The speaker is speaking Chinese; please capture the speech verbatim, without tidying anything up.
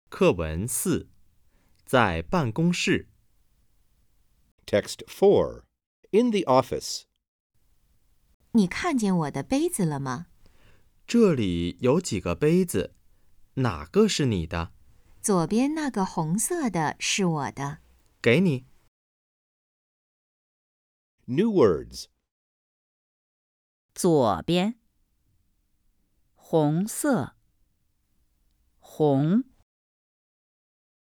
课文四，在办公室。 Text four. In the office. 你看见我的杯子了吗？ 这里有几个杯子，哪个是你的？ 左边那个红色的是我的。 给你。 New words. 左边，红色，红。